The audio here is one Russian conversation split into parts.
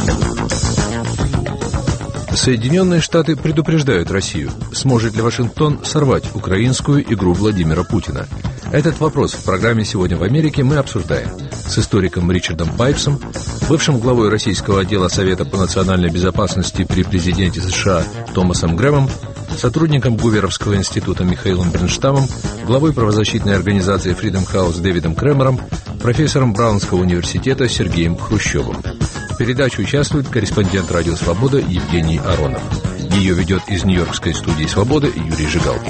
Соединенные Штаты предупреждают Россию, сможет ли Вашингтон сорвать украинскую игру Владимира Путина. Этот вопрос в программе «Сегодня в Америке» мы обсуждаем с историком Ричардом Пайпсом, бывшим главой российского отдела Совета по национальной безопасности при президенте США Томасом Грэмом, сотрудником Гуверовского института Михаилом Бернштамом, главой правозащитной организации Freedom House Дэвидом Кремером, профессором Браунского университета Сергеем Хрущевым. В передаче участвует корреспондент «Радио Свобода» Евгений Аронов. Ее ведет из Нью-Йоркской студии «Свобода» Юрий Жигалкин.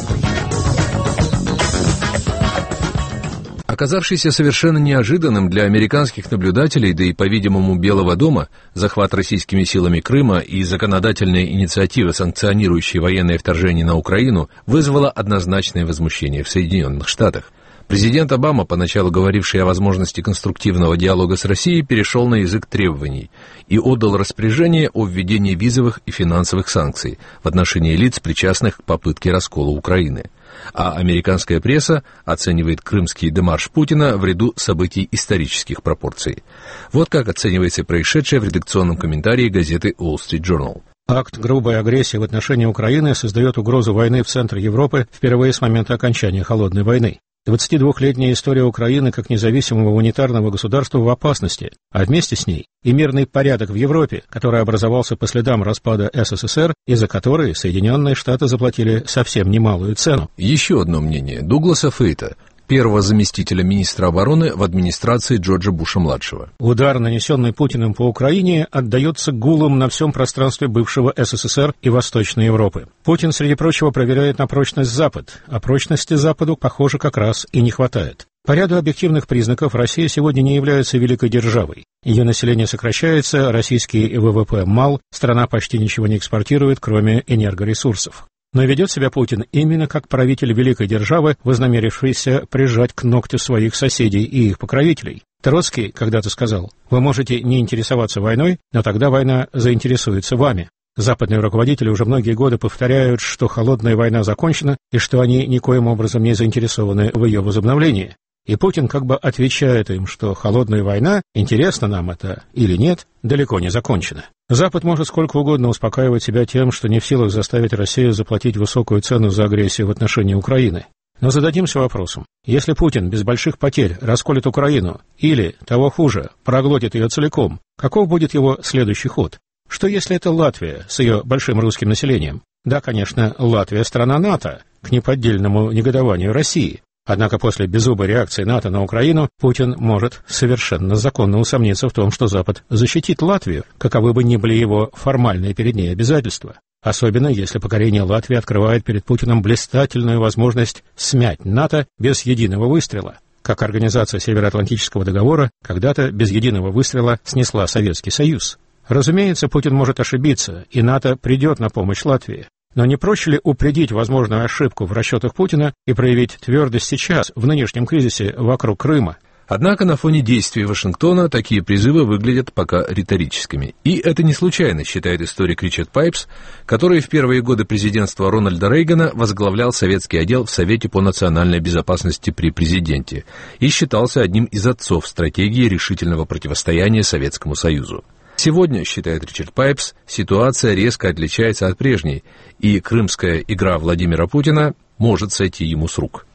Оказавшийся совершенно неожиданным для американских наблюдателей, да и, по-видимому, Белого дома, захват российскими силами Крыма и законодательные инициативы, санкционирующие военное вторжение на Украину, вызвало однозначное возмущение в Соединенных Штатах. Президент Обама, поначалу говоривший о возможности конструктивного диалога с Россией, перешел на язык требований и отдал распоряжение о введении визовых и финансовых санкций в отношении лиц, причастных к попытке раскола Украины. А американская пресса оценивает крымский демарш Путина в ряду событий исторических пропорций. Вот как оценивается происшедшее в редакционном комментарии газеты Wall Street Journal. Акт грубой агрессии в отношении Украины создает угрозу войны в центре Европы впервые с момента окончания Холодной войны. 22-летняя история Украины как независимого унитарного государства в опасности, а вместе с ней и мирный порядок в Европе, который образовался по следам распада СССР и за который Соединенные Штаты заплатили совсем немалую цену. Еще одно мнение Дугласа Фейта, первого заместителя министра обороны в администрации Джорджа Буша-младшего. Удар, нанесенный Путиным по Украине, отдается гулом на всем пространстве бывшего СССР и Восточной Европы. Путин, среди прочего, проверяет на прочность Запад, а прочности Западу, похоже, как раз и не хватает. По ряду объективных признаков Россия сегодня не является великой державой. Ее население сокращается, российский ВВП мал, страна почти ничего не экспортирует, кроме энергоресурсов. Но ведет себя Путин именно как правитель великой державы, вознамерившийся прижать к ногтю своих соседей и их покровителей. Троцкий когда-то сказал: «Вы можете не интересоваться войной, но тогда война заинтересуется вами». Западные руководители уже многие годы повторяют, что холодная война закончена и что они никоим образом не заинтересованы в ее возобновлении. И Путин как бы отвечает им, что холодная война, интересно нам это или нет, далеко не закончена. Запад может сколько угодно успокаивать себя тем, что не в силах заставить Россию заплатить высокую цену за агрессию в отношении Украины. Но зададимся вопросом: если Путин без больших потерь расколет Украину или, того хуже, проглотит ее целиком, каков будет его следующий ход? Что если это Латвия с ее большим русским населением? Да, конечно, Латвия — страна НАТО, к неподдельному негодованию России. Однако после беззубой реакции НАТО на Украину Путин может совершенно законно усомниться в том, что Запад защитит Латвию, каковы бы ни были его формальные перед ней обязательства. Особенно если покорение Латвии открывает перед Путиным блистательную возможность смять НАТО без единого выстрела, как Организация Североатлантического договора когда-то без единого выстрела снесла Советский Союз. Разумеется, Путин может ошибиться, и НАТО придет на помощь Латвии. Но не проще ли упредить возможную ошибку в расчетах Путина и проявить твердость сейчас, в нынешнем кризисе вокруг Крыма? Однако на фоне действий Вашингтона такие призывы выглядят пока риторическими. И это не случайно, считает историк Ричард Пайпс, который в первые годы президентства Рональда Рейгана возглавлял советский отдел в Совете по национальной безопасности при президенте и считался одним из отцов стратегии решительного противостояния Советскому Союзу. Сегодня, считает Ричард Пайпс, ситуация резко отличается от прежней, и крымская игра Владимира Путина может сойти ему с рук.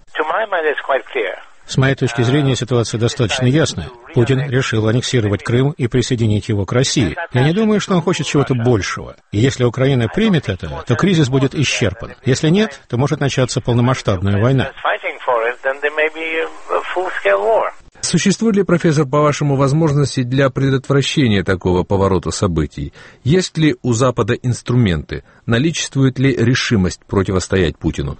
С моей точки зрения, ситуация достаточно ясная. Путин решил аннексировать Крым и присоединить его к России. Я не думаю, что он хочет чего-то большего. И если Украина примет это, то кризис будет исчерпан. Если нет, то может начаться полномасштабная война. Существуют ли, профессор, по-вашему, возможности для предотвращения такого поворота событий? Есть ли у Запада инструменты? Наличествует ли решимость противостоять Путину?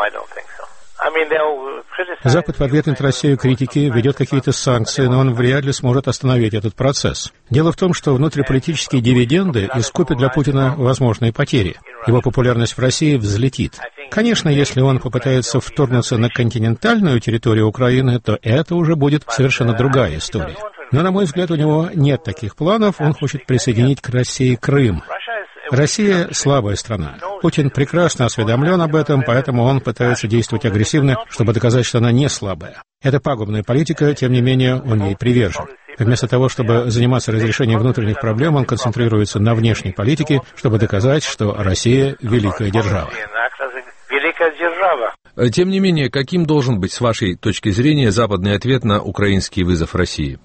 Запад в ответ на Россию критики ведет какие-то санкции, но он вряд ли сможет остановить этот процесс. Дело в том, что внутриполитические дивиденды искупят для Путина возможные потери. Его популярность в России взлетит. Конечно, если он попытается вторгнуться на континентальную территорию Украины, то это уже будет совершенно другая история. Но, на мой взгляд, у него нет таких планов, он хочет присоединить к России Крым. Россия слабая страна. Путин прекрасно осведомлен об этом, поэтому он пытается действовать агрессивно, чтобы доказать, что она не слабая. Это пагубная политика, тем не менее он ей привержен. Вместо того, чтобы заниматься разрешением внутренних проблем, он концентрируется на внешней политике, чтобы доказать, что Россия – великая держава. Тем не менее, каким должен быть, с вашей точки зрения, западный ответ на украинский вызов России?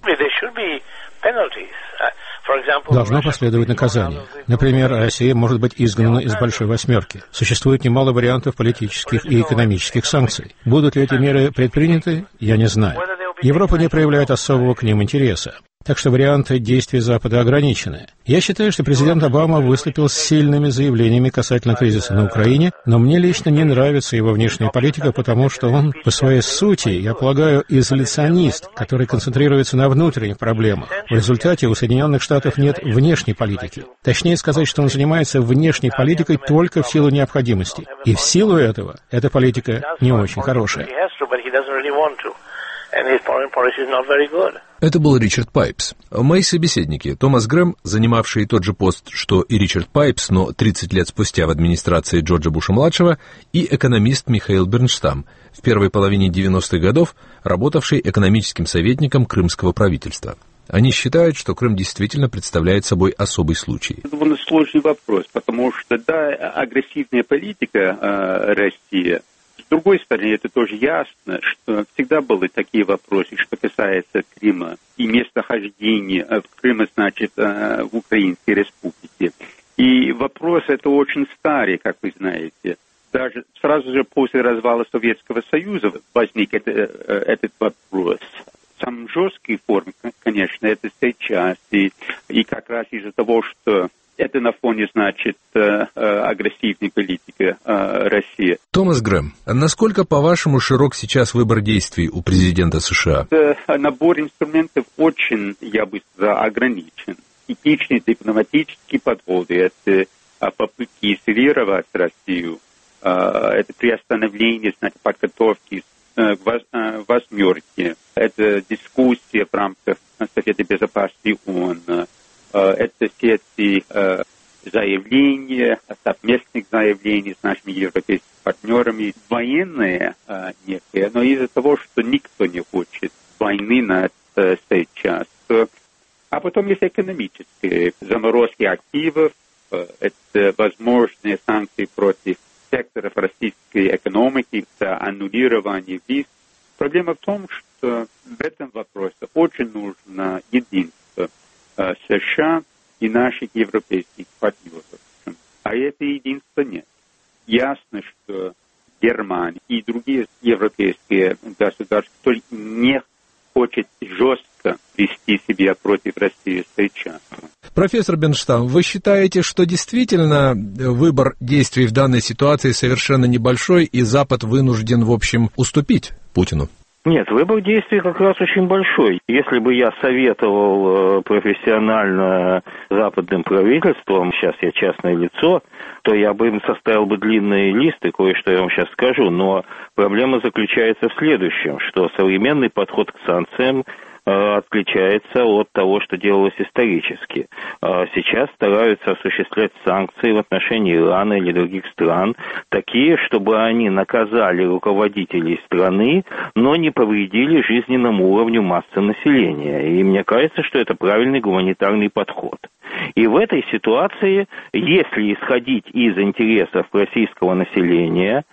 Должно последовать наказание. Например, Россия может быть изгнана из Большой Восьмерки. Существует немало вариантов политических и экономических санкций. Будут ли эти меры предприняты, я не знаю. Европа не проявляет особого к ним интереса. Так что варианты действий Запада ограничены. Я считаю, что президент Обама выступил с сильными заявлениями касательно кризиса на Украине, но мне лично не нравится его внешняя политика, потому что он, по своей сути, я полагаю, изоляционист, который концентрируется на внутренних проблемах. В результате у Соединенных Штатов нет внешней политики. Точнее сказать, что он занимается внешней политикой только в силу необходимости. И в силу этого эта политика не очень хорошая. Это был Ричард Пайпс. Мои собеседники, Томас Грэм, занимавший тот же пост, что и Ричард Пайпс, но 30 лет спустя в администрации Джорджа Буша-младшего, и экономист Михаил Бернштам, в первой половине 90-х годов работавший экономическим советником крымского правительства. Они считают, что Крым действительно представляет собой особый случай. Это довольно сложный вопрос, потому что, да, агрессивная политика России. С другой стороны, это тоже ясно, что всегда были такие вопросы, что касается Крыма и местохождения Крыма, значит, в Украинской республике. И вопрос это очень старый, как вы знаете. Даже сразу же после развала Советского Союза возник этот вопрос. В самой жесткой форме, конечно, это сейчас. И как раз из-за того, что это на фоне, значит, агрессивной политики России. Томас Грэм, насколько, по-вашему, широк сейчас выбор действий у президента США? Набор инструментов очень, я бы сказал, ограничен. Типичные дипломатические подходы, это попытки изолировать Россию, это приостановление, значит, подготовки к восьмерке, это дискуссия в рамках Совета Безопасности ООН. Это все эти заявления, совместных заявлений с нашими европейскими партнерами, военные некие, но из-за того, что никто не хочет войны на сейчас. А потом есть экономические заморозки активов, это возможные санкции против секторов российской экономики, это аннулирование виз. Проблема в том, что в этом вопросе очень нужно единство США и наших европейских партнеров. А этого единства нет. Ясно, что Германия и другие европейские государства только не хотят жестко вести себя против России сейчас. Профессор Бернштам, вы считаете, что действительно выбор действий в данной ситуации совершенно небольшой, и Запад вынужден, в общем, уступить Путину? Нет, выбор действий как раз очень большой. Если бы я советовал профессионально западным правительствам, сейчас я частное лицо, то я бы им составил бы длинные листы, кое-что я вам сейчас скажу. Но проблема заключается в следующем, что современный подход к санкциям отличается от того, что делалось исторически. Сейчас стараются осуществлять санкции в отношении Ирана или других стран, такие, чтобы они наказали руководителей страны, но не повредили жизненному уровню массы населения. И мне кажется, что это правильный гуманитарный подход. И в этой ситуации, если исходить из интересов российского населения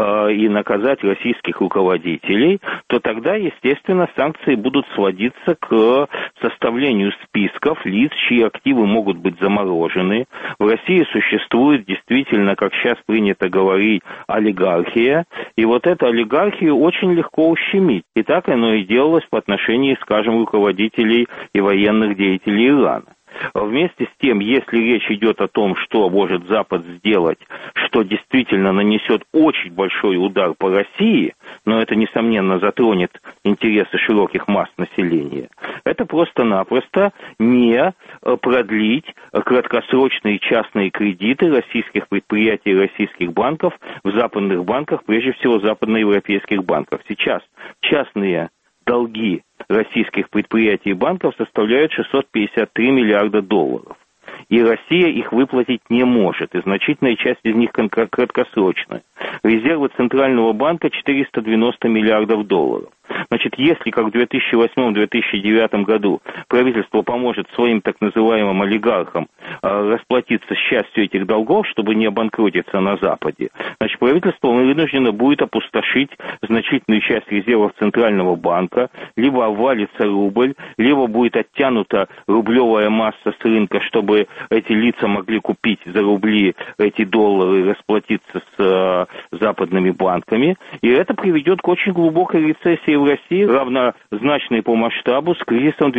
и наказать российских руководителей, то тогда, естественно, санкции будут сводиться к составлению списков лиц, чьи активы могут быть заморожены. В России существует действительно, как сейчас принято говорить, олигархия, и вот эту олигархию очень легко ущемить. И так оно и делалось в отношении, скажем, руководителей и военных деятелей Ирана. Вместе с тем, если речь идет о том, что может Запад сделать, что действительно нанесет очень большой удар по России, но это, несомненно, затронет интересы широких масс населения, это просто-напросто не продлить краткосрочные частные кредиты российских предприятий и российских банков в западных банках, прежде всего западноевропейских банков. Сейчас частные долги российских предприятий и банков составляют $653 миллиарда. и Россия их выплатить не может, и значительная часть из них краткосрочная. Резервы Центрального банка 490 миллиардов долларов. Значит, если, как в 2008-2009 году, правительство поможет своим так называемым олигархам расплатиться с частью этих долгов, чтобы не обанкротиться на Западе, значит, правительство вынуждено будет опустошить значительную часть резервов Центрального банка, либо обвалится рубль, либо будет оттянута рублевая масса с рынка, чтобы эти лица могли купить за рубли эти доллары и расплатиться с западными банками, и это приведет к очень глубокой рецессии в России, равнозначной по масштабу с кризисом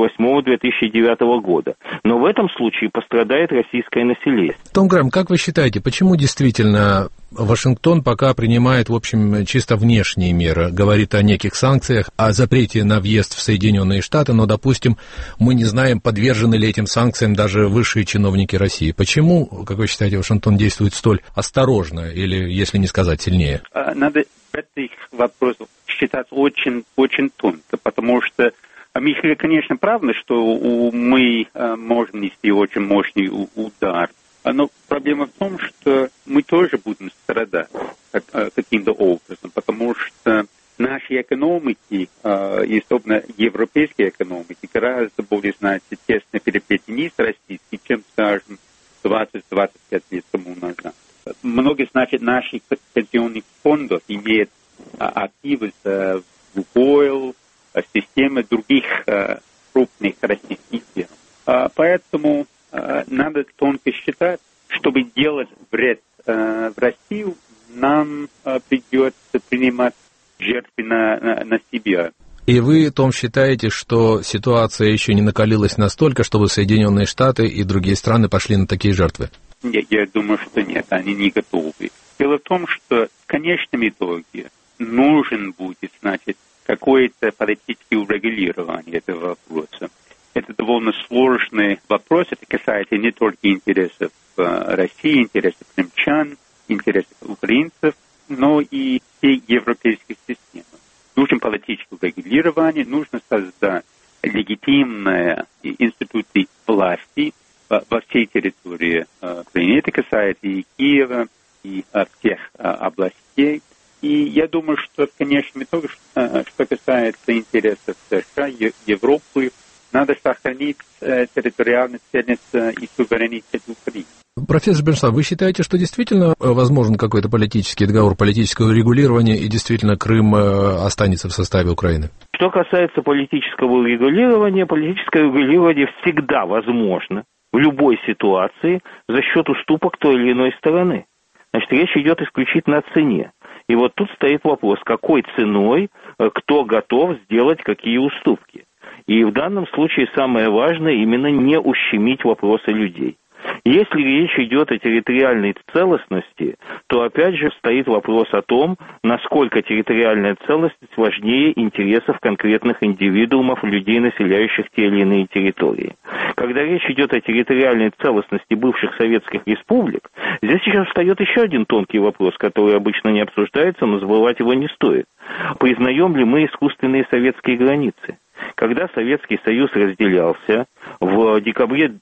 2008-2009 года. Но в этом случае пострадает российское население. Том Грэм, как вы считаете, почему действительно Вашингтон пока принимает, в общем, чисто внешние меры, говорит о неких санкциях, о запрете на въезд в Соединенные Штаты, но, допустим, мы не знаем, подвержены ли этим санкциям даже высшие чиновники России. Почему, как вы считаете, Вашингтон действует столь осторожно или, если не сказать, сильнее? Надо этих вопросов считать очень, очень тонко, потому что Михаил, конечно, правда, что мы можем нести очень мощный удар. Но проблема в том, что мы тоже будем страдать каким-то образом, потому что наши экономики, и особенно европейские экономики, гораздо более, знаете, тесно переплетены с российскими, чем, скажем, 20-25 лет тому назад. Многие, значит, наших пенсионных фондов имеют активы в Лукойл, системы других крупных российских фирм. Поэтому надо тонко считать, чтобы делать вред в Россию, нам придется принимать жертвы на себя. И вы, Том, считаете, что ситуация еще не накалилась настолько, чтобы Соединенные Штаты и другие страны пошли на такие жертвы? Нет, я думаю, что нет, они не готовы. Дело в том, что в конечном итоге нужен будет, значит, какое-то политическое урегулирование этого вопроса. Это довольно сложный вопрос, это касается не только интересов России, интересов крымчан, интересов украинцев, но и всей европейской системы. Нужно политическое регулирование, нужно создать легитимные институты власти во всей территории Украины. Это касается и Киева, и всех областей. И я думаю, что в конечном итоге, что касается интересов США, Европы, надо сохранить территориальную цельность и суверенитет Украины. Профессор Бернштейн, вы считаете, что действительно возможен какой-то политический договор, политического регулирования, и действительно Крым останется в составе Украины? Что касается политического регулирования, политическое регулирование всегда возможно в любой ситуации за счет уступок той или иной стороны. Значит, речь идет исключительно о цене. И вот тут стоит вопрос, какой ценой кто готов сделать какие уступки. И в данном случае самое важное именно не ущемить вопросы людей. Если речь идет о территориальной целостности, то опять же стоит вопрос о том, насколько территориальная целостность важнее интересов конкретных индивидуумов, людей, населяющих те или иные территории. Когда речь идет о территориальной целостности бывших советских республик, здесь сейчас встает еще один тонкий вопрос, который обычно не обсуждается, но забывать его не стоит. Признаем ли мы искусственные советские границы? Когда Советский Союз разделялся в декабре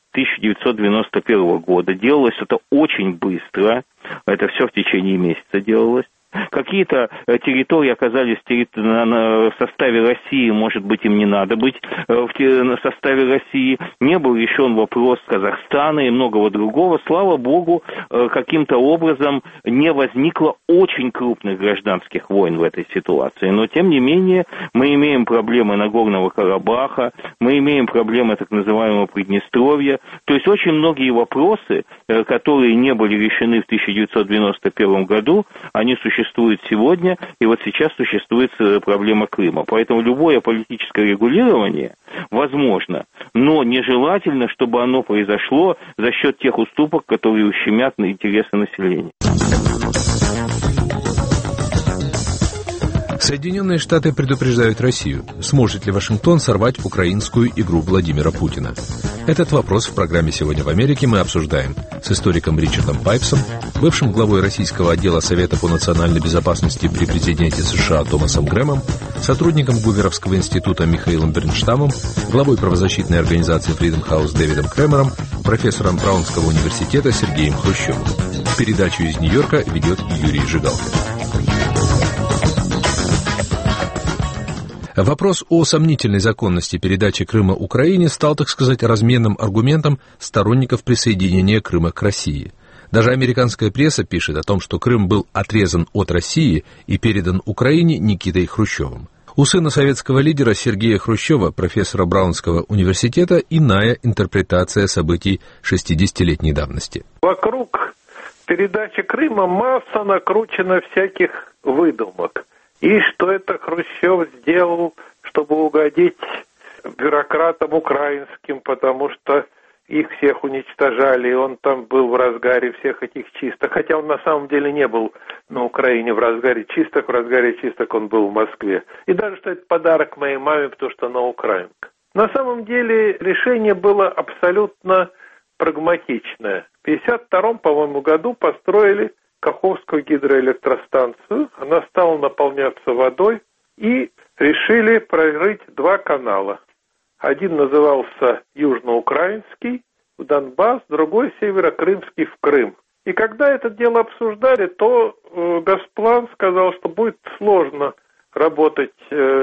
1991 года, делалось это очень быстро, это все в течение месяца делалось. Какие-то территории оказались в составе России, может быть, им не надо быть в составе России. Не был решен вопрос Казахстана и многого другого. Слава богу, каким-то образом не возникло очень крупных гражданских войн в этой ситуации. Но, тем не менее, мы имеем проблемы Нагорного Карабаха, мы имеем проблемы так называемого Приднестровья. То есть очень многие вопросы, которые не были решены в 1991 году, они существуют сегодня, и вот сейчас существует проблема Крыма. Поэтому любое политическое регулирование возможно, но нежелательно, чтобы оно произошло за счет тех уступок, которые ущемят интересы населения. Соединенные Штаты предупреждают Россию, сможет ли Вашингтон сорвать украинскую игру Владимира Путина. Этот вопрос в программе «Сегодня в Америке» мы обсуждаем с историком Ричардом Пайпсом, бывшим главой российского отдела Совета по национальной безопасности при президенте США Томасом Грэмом, сотрудником Гуверовского института Михаилом Бернштейном, главой правозащитной организации Freedom House Дэвидом Кремером профессором Браунского университета Сергеем Хрущевым. Передачу из Нью-Йорка ведет Юрий Жигалкин. Вопрос о сомнительной законности передачи Крыма Украине стал, так сказать, разменным аргументом сторонников присоединения Крыма к России. Даже американская пресса пишет о том, что Крым был отрезан от России и передан Украине Никитой Хрущевым. У сына советского лидера Сергея Хрущева, профессора Браунского университета, иная интерпретация событий 60-летней давности. Вокруг передачи Крыма масса накручена всяких выдумок. И что это Хрущев сделал, чтобы угодить бюрократам украинским, потому что их всех уничтожали, и он там был в разгаре всех этих чисток. Хотя он на самом деле не был на Украине в разгаре чисток он был в Москве. И даже что это подарок моей маме, потому что она украинка. На самом деле решение было абсолютно прагматичное. В 1952, по-моему, году построили Каховскую гидроэлектростанцию. Она стала наполняться водой, и решили прорыть два канала. Один назывался Южноукраинский в Донбасс, другой Северокрымский в Крым. И когда это дело обсуждали, то Госплан сказал, что будет сложно работать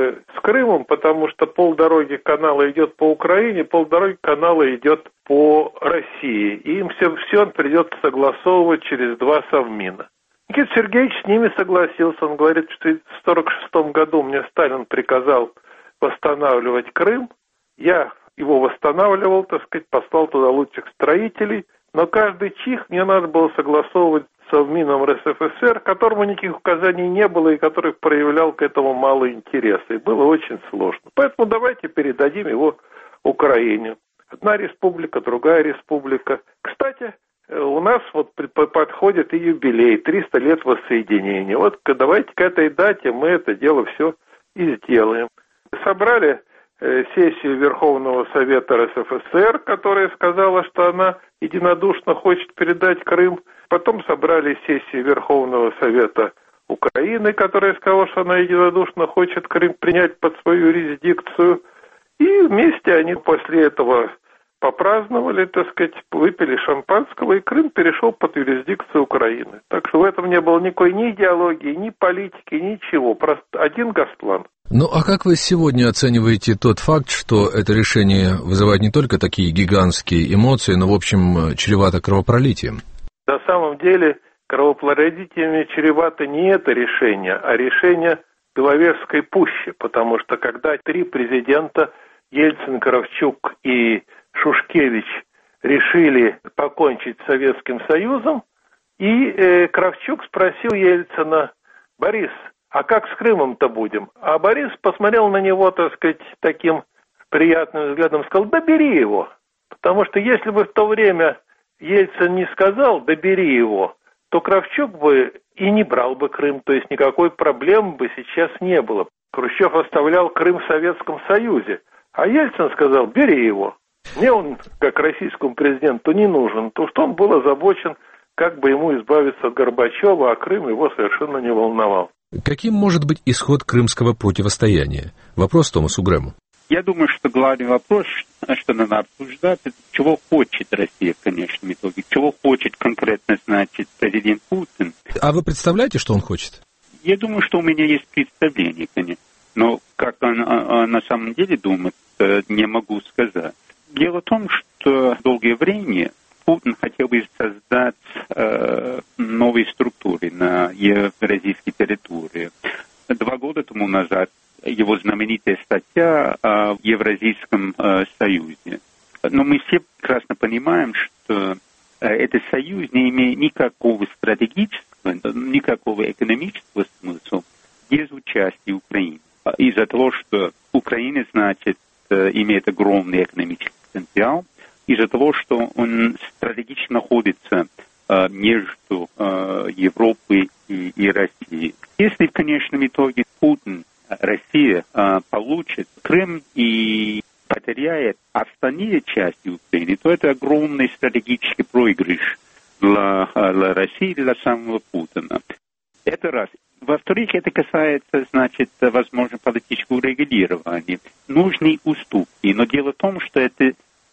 с Крымом, потому что полдороги канала идет по Украине, полдороги канала идет по России. И им все придется согласовывать через два совмина. Никита Сергеевич с ними согласился. Он говорит, что в 1946 году мне Сталин приказал восстанавливать Крым. Я его восстанавливал, так сказать, послал туда лучших строителей. Но каждый чих мне надо было согласовывать с Совмином РСФСР, которому никаких указаний не было и который проявлял к этому мало интереса. И было очень сложно. Поэтому давайте передадим его Украине. Одна республика, другая республика. Кстати, у нас вот подходит и юбилей, 300 лет воссоединения. Вот давайте к этой дате мы это дело все и сделаем. Собрали сессию Верховного Совета РСФСР, которая сказала, что она единодушно хочет передать Крым. Потом собрали сессию Верховного Совета Украины, которая сказала, что она единодушно хочет Крым принять под свою юрисдикцию. И вместе они после этого попраздновали, так сказать, выпили шампанского, и Крым перешел под юрисдикцию Украины. Так что в этом не было никакой ни идеологии, ни политики, ничего. Просто один Госплан. Ну, а как вы сегодня оцениваете тот факт, что это решение вызывает не только такие гигантские эмоции, но, в общем, чревато кровопролитием? На самом деле, кровопролитиями чревато не это решение, а решение Беловежской пущи, потому что когда три президента, Ельцин, Кравчук и Шушкевич, решили покончить с Советским Союзом, и Кравчук спросил Ельцина: «Борис, а как с Крымом-то будем?» А Борис посмотрел на него, так сказать, таким приятным взглядом, сказал: «Да бери его». Потому что если бы в то время Ельцин не сказал «да бери его», то Кравчук бы и не брал бы Крым, то есть никакой проблемы бы сейчас не было. Хрущев оставлял Крым в Советском Союзе, а Ельцин сказал: «бери его». Мне он, как российскому президенту, не нужен, потому что он был озабочен, как бы ему избавиться от Горбачева, а Крым его совершенно не волновал. Каким может быть исход крымского противостояния? Вопрос Томасу Грэму. Я думаю, что главный вопрос, что надо обсуждать, это чего хочет Россия в конечном итоге, чего хочет конкретно, значит, президент Путин. А вы представляете, что он хочет? Я думаю, что у меня есть представление, конечно, но как он на самом деле думает, не могу сказать. Дело в том, что долгое время Путин хотел бы создать новые структуры на евразийской территории. 2 года тому назад его знаменитая статья о Евразийском союзе. Но мы все прекрасно понимаем, что этот союз не имеет никакого стратегического, никакого экономического смысла без участия Украины. Из-за того, что Украина, значит, имеет огромный экономический потенциал, из-за того, что он стратегически находится между Европой и Россией. Если в конечном итоге Путин, Россия получит Крым и потеряет остальные части Украины, то это огромный стратегический проигрыш для России, для самого Путина. Это раз. Во-вторых, это касается, значит, возможно, политического регулирования. Нужны уступки, но дело в том, что это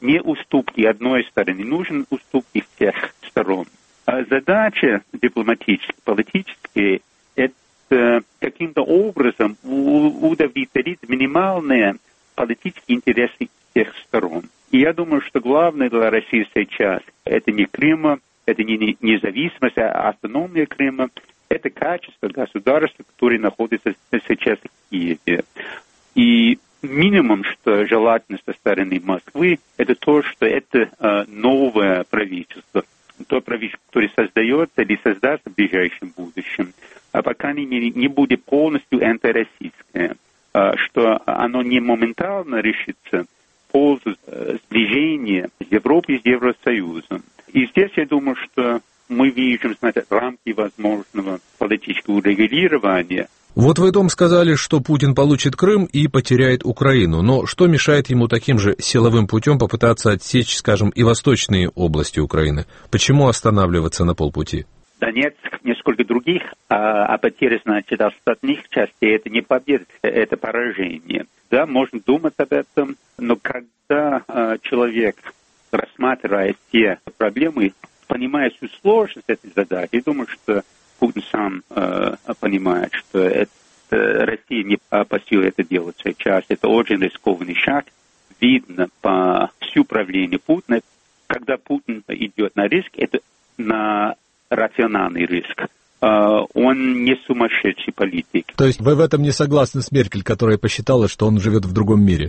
не уступки одной стороны, нужны уступки всех сторон. Задача дипломатическая, политическая – это каким-то образом удовлетворить минимальные политические интересы всех сторон. И я думаю, что главное для России сейчас – это не Крым, это не независимость, а автономия Крыма, это качество государства, которое находится сейчас в Киеве. И минимум, что желательно со стороны Москвы, это то, что это новое правительство, то правительство, которое создается или создастся в ближайшем будущем, а по крайней мере не будет полностью антироссийское, что оно не моментально решится в пользу сближения с Европой и с Евросоюзом. И здесь я думаю, что мы видим, рамки возможного политического урегулирования. Вот вы, Том, сказали, что Путин получит Крым и потеряет Украину, но что мешает ему таким же силовым путем попытаться отсечь, скажем, и восточные области Украины? Почему останавливаться на полпути? Донецк, несколько других, а потеря, значит, остальных частей, это не победа, это поражение. Да, можно думать об этом, но когда человек рассматривает те проблемы, понимая всю сложность этой задачи, я думаю, что Путин сам понимает, что Россия не по силе это делать сейчас. Это очень рискованный шаг. Видно по всю правлению Путина. Когда Путин идет на риск, это на рациональный риск. Он не сумасшедший политик. То есть вы в этом не согласны с Меркель, которая посчитала, что он живет в другом мире?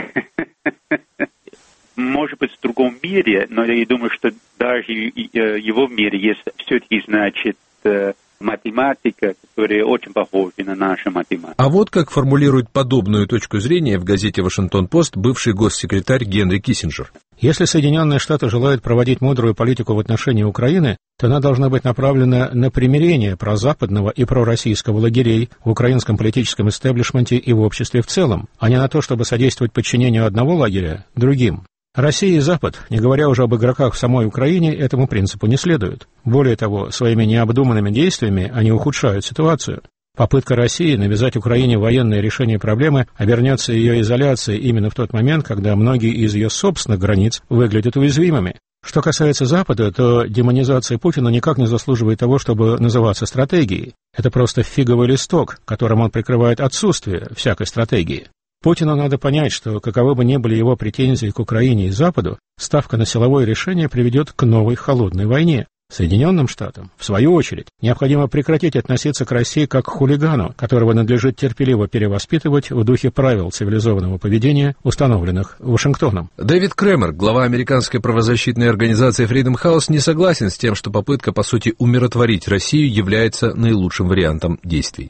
Может быть, в другом мире, но я думаю, что даже в его мире есть все-таки, значит, математика, которая очень похожа на нашу математику. А вот как формулирует подобную точку зрения в газете «Вашингтон-Пост» бывший госсекретарь Генри Киссинджер. Если Соединенные Штаты желают проводить мудрую политику в отношении Украины, то она должна быть направлена на примирение прозападного и пророссийского лагерей в украинском политическом истеблишменте и в обществе в целом, а не на то, чтобы содействовать подчинению одного лагеря другим. Россия и Запад, не говоря уже об игроках в самой Украине, этому принципу не следуют. Более того, своими необдуманными действиями они ухудшают ситуацию. Попытка России навязать Украине военное решение проблемы обернется ее изоляцией именно в тот момент, когда многие из ее собственных границ выглядят уязвимыми. Что касается Запада, то демонизация Путина никак не заслуживает того, чтобы называться стратегией. Это просто фиговый листок, которым он прикрывает отсутствие всякой стратегии. Путину надо понять, что каковы бы ни были его претензии к Украине и Западу, ставка на силовое решение приведет к новой холодной войне. Соединенным Штатам, в свою очередь, необходимо прекратить относиться к России как к хулигану, которого надлежит терпеливо перевоспитывать в духе правил цивилизованного поведения, установленных Вашингтоном. Дэвид Кремер, глава американской правозащитной организации Freedom House, не согласен с тем, что попытка, по сути, умиротворить Россию является наилучшим вариантом действий.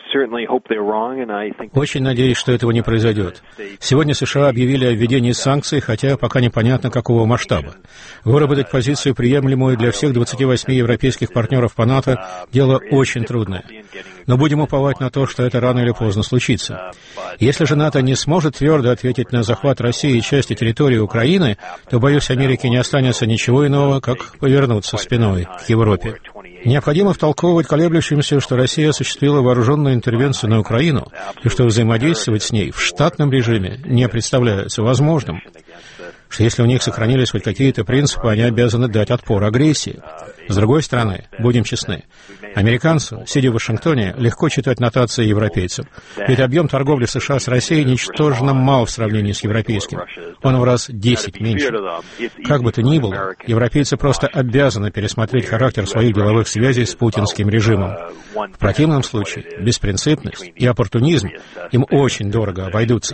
Очень надеюсь, что этого не произойдет. Сегодня США объявили о введении санкций, хотя пока непонятно, какого масштаба. Выработать позицию, приемлемую для всех 28 европейских партнеров по НАТО, дело очень трудное. Но будем уповать на то, что это рано или поздно случится. Если же НАТО не сможет твердо ответить на захват России и части территории Украины, то, боюсь, Америке не останется ничего иного, как повернуться спиной к Европе. Необходимо втолковывать колеблющимся, что Россия осуществила вооруженную интервенцию на Украину, и что взаимодействовать с ней в штатном режиме не представляется возможным. Что если у них сохранились хоть какие-то принципы, они обязаны дать отпор агрессии. С другой стороны, будем честны, американцу, сидя в Вашингтоне, легко читать нотации европейцам. Ведь объем торговли США с Россией ничтожно мал в сравнении с европейским. Он в раз 10 меньше. Как бы то ни было, европейцы просто обязаны пересмотреть характер своих деловых связей с путинским режимом. В противном случае беспринципность и оппортунизм им очень дорого обойдутся.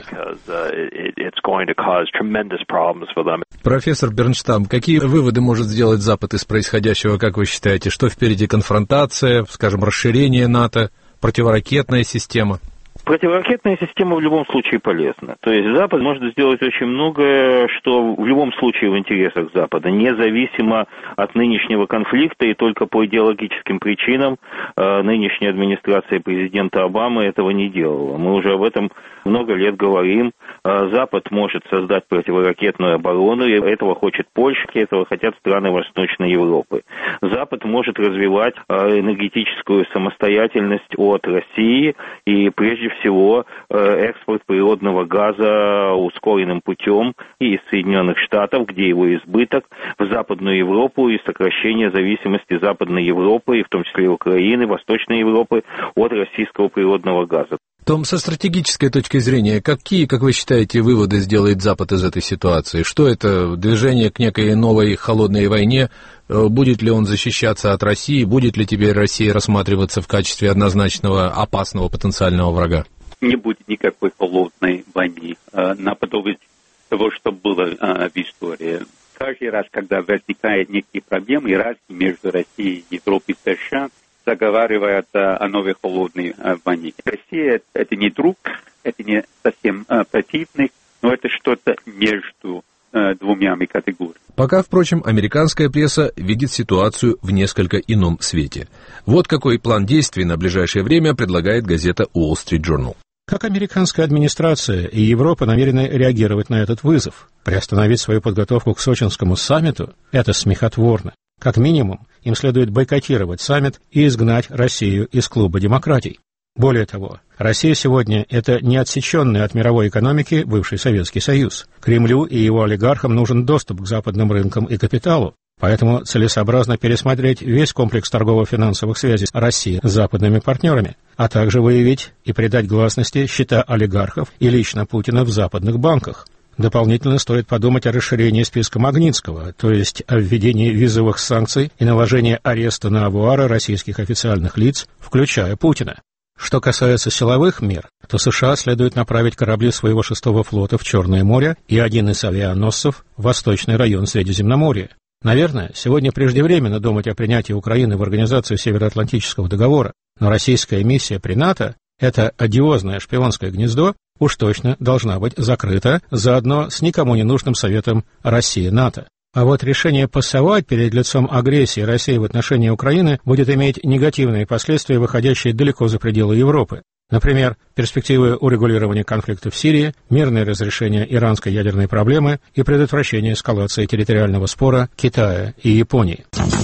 Профессор Бернштам, какие выводы может сделать Запад из происходящего, как вы считаете? Что впереди, конфронтация, скажем, расширение НАТО, противоракетная система? Противоракетная система в любом случае полезна. То есть Запад может сделать очень многое, что в любом случае в интересах Запада, независимо от нынешнего конфликта, и только по идеологическим причинам нынешняя администрация президента Обамы этого не делала. Мы уже об этом много лет говорим. Запад может создать противоракетную оборону, и этого хочет Польша, и этого хотят страны Восточной Европы. Запад может развивать энергетическую самостоятельность от России, и прежде всего экспорт природного газа ускоренным путем из Соединенных Штатов, где его избыток, в Западную Европу и сокращение зависимости Западной Европы, и в том числе Украины, Восточной Европы, от российского природного газа. Том, со стратегической точки зрения, какие, как вы считаете, выводы сделает Запад из этой ситуации? Что это движение к некой новой холодной войне? Будет ли он защищаться от России? Будет ли теперь Россия рассматриваться в качестве однозначного опасного потенциального врага? Не будет никакой холодной войны, наподобие того, что было в истории. Каждый раз, когда возникают некие проблемы и разницы между Россией, Европой и США, заговаривают о новой холодной войне. Россия – это не друг, это не совсем противник, но это что-то между двумя категориями. Пока, впрочем, американская пресса видит ситуацию в несколько ином свете. Вот какой план действий на ближайшее время предлагает газета Wall Street Journal. Как американская администрация и Европа намерены реагировать на этот вызов? Приостановить свою подготовку к сочинскому саммиту – это смехотворно. Как минимум, им следует бойкотировать саммит и изгнать Россию из клуба демократий. Более того, Россия сегодня – это неотсеченный от мировой экономики бывший Советский Союз. Кремлю и его олигархам нужен доступ к западным рынкам и капиталу, поэтому целесообразно пересмотреть весь комплекс торгово-финансовых связей России с западными партнерами, а также выявить и придать гласности счета олигархов и лично Путина в западных банках. Дополнительно стоит подумать о расширении списка Магнитского, то есть о введении визовых санкций и наложении ареста на авуары российских официальных лиц, включая Путина. Что касается силовых мер, то США следует направить корабли своего 6-го флота в Черное море и один из авианосцев в восточный район Средиземноморья. Наверное, сегодня преждевременно думать о принятии Украины в Организацию Североатлантического договора, но российская миссия при НАТО – это одиозное шпионское гнездо, уж точно должна быть закрыта заодно с никому не нужным советом России-НАТО. А вот решение пасовать перед лицом агрессии России в отношении Украины будет иметь негативные последствия, выходящие далеко за пределы Европы. Например, перспективы урегулирования конфликта в Сирии, мирное разрешение иранской ядерной проблемы и предотвращение эскалации территориального спора Китая и Японии.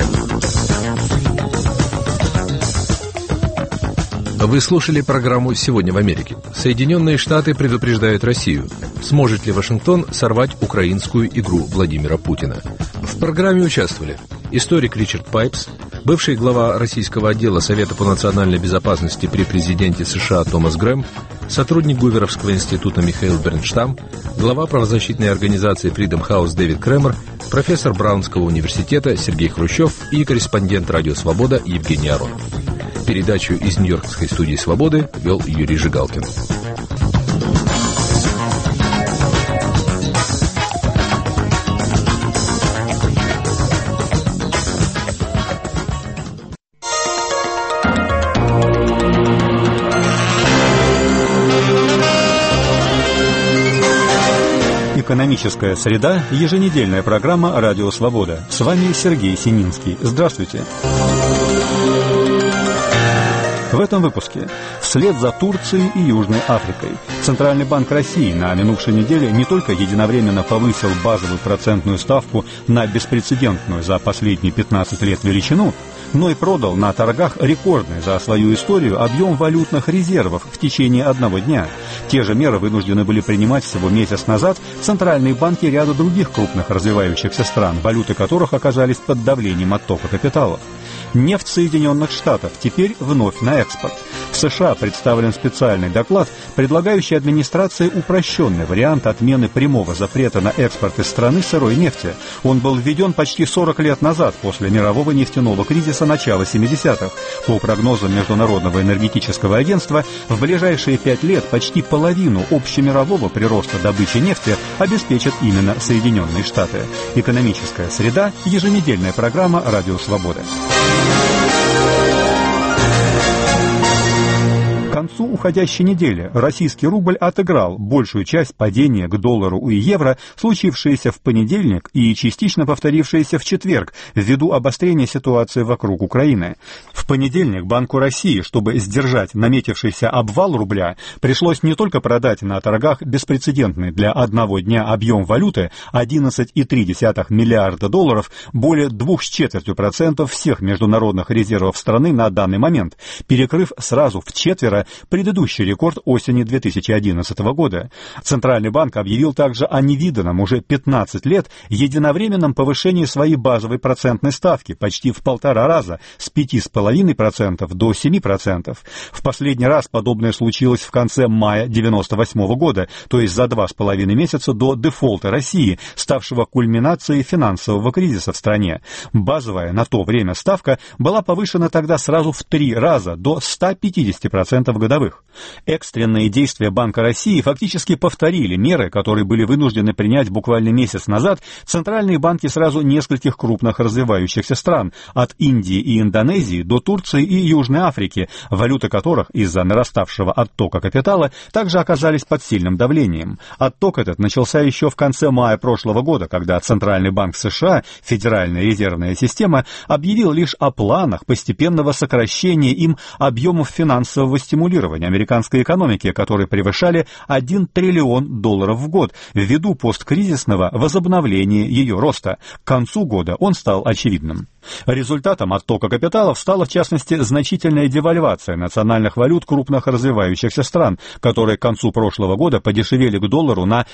Вы слушали программу «Сегодня в Америке». Соединенные Штаты предупреждают Россию. Сможет ли Вашингтон сорвать украинскую игру Владимира Путина? В программе участвовали историк Ричард Пайпс, бывший глава российского отдела Совета по национальной безопасности при президенте США Томас Грэм, сотрудник Гуверовского института Михаил Бернштам, глава правозащитной организации Freedom House Дэвид Кремер, профессор Браунского университета Сергей Хрущев и корреспондент «Радио Свобода» Евгений Аронов. Передачу из Нью-Йоркской студии «Свободы» вел Юрий Жигалкин. Экономическая среда. Еженедельная программа «Радио Свобода». С вами Сергей Сининский. Здравствуйте. В этом выпуске. Вслед за Турцией и Южной Африкой Центральный банк России на минувшей неделе не только единовременно повысил базовую процентную ставку на беспрецедентную за последние 15 лет величину, но и продал на торгах рекордный за свою историю объем валютных резервов в течение одного дня. Те же меры вынуждены были принимать всего месяц назад центральные банки ряда других крупных развивающихся стран, валюты которых оказались под давлением оттока капиталов. Нефть Соединенных Штатов теперь вновь на экспорт. В США представлен специальный доклад, предлагающий администрации упрощенный вариант отмены прямого запрета на экспорт из страны сырой нефти. Он был введен почти 40 лет назад, после мирового нефтяного кризиса начала 70-х. По прогнозам Международного энергетического агентства, в ближайшие 5 лет почти половину общемирового прироста добычи нефти обеспечат именно Соединенные Штаты. Экономическая среда. Еженедельная программа «Радио Свобода». К концу уходящей недели российский рубль отыграл большую часть падения к доллару и евро, случившееся в понедельник и частично повторившееся в четверг ввиду обострения ситуации вокруг Украины. В понедельник Банку России, чтобы сдержать наметившийся обвал рубля, пришлось не только продать на торгах беспрецедентный для одного дня объем валюты 11,3 миллиарда долларов, более 2,25% всех международных резервов страны на данный момент, перекрыв сразу вчетверо предыдущий рекорд осени 2011 года. Центральный банк объявил также о невиданном уже 15 лет единовременном повышении своей базовой процентной ставки почти в 1,5 раза, с 5,5% до 7%. В последний раз подобное случилось в конце мая 1998 года, то есть за 2,5 месяца до дефолта России, ставшего кульминацией финансового кризиса в стране. Базовая на то время ставка была повышена тогда сразу в 3 раза, до 150% годовых. Экстренные действия Банка России фактически повторили меры, которые были вынуждены принять буквально месяц назад центральные банки сразу нескольких крупных развивающихся стран, от Индии и Индонезии до Турции и Южной Африки, валюты которых из-за нараставшего оттока капитала также оказались под сильным давлением. Отток этот начался еще в конце мая прошлого года, когда Центральный банк США, Федеральная резервная система, объявил лишь о планах постепенного сокращения им объемов финансового стимулирования американской экономики, которые превышали $1 триллион в год, ввиду посткризисного возобновления ее роста. К концу года он стал очевидным. Результатом оттока капиталов стала, в частности, значительная девальвация национальных валют крупных развивающихся стран, которые к концу прошлого года подешевели к доллару на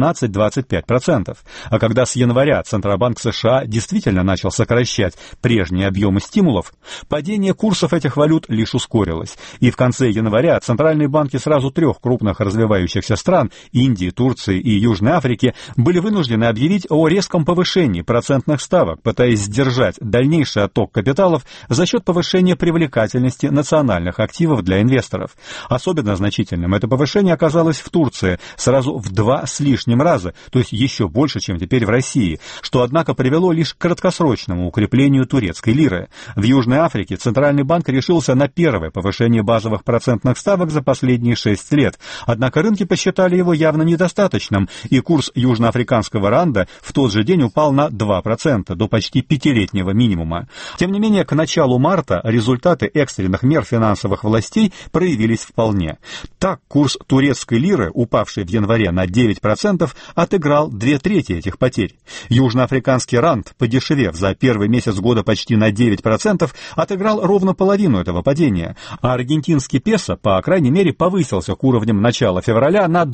15-25%. А когда с января Центробанк США действительно начал сокращать прежние объемы стимулов, падение курсов этих валют лишь ускорилось. И в конце января центральные банки сразу 3 крупных развивающихся стран – Индии, Турции и Южной Африки – были вынуждены объявить о резком повышении процентных ставок, пытаясь сдержать дальнейший отток капиталов за счет повышения привлекательности национальных активов для инвесторов. Особенно значительным это повышение оказалось в Турции, сразу в 2 с лишним раза, то есть еще больше, чем теперь в России, что, однако, привело лишь к краткосрочному укреплению турецкой лиры. В Южной Африке Центральный банк решился на первое повышение базовых процентных ставок за последние 6 лет, однако рынки посчитали его явно недостаточным, и курс южноафриканского ранда в тот же день упал на 2%, до почти 5-летнего минимума. Тем не менее, к началу марта результаты экстренных мер финансовых властей проявились вполне. Так, курс турецкой лиры, упавший в январе на 9%, отыграл 2/3 этих потерь. Южноафриканский ранд, подешевев за первый месяц года почти на 9%, отыграл ровно половину этого падения, а аргентинский песо, по крайней мере, повысился к уровням начала февраля на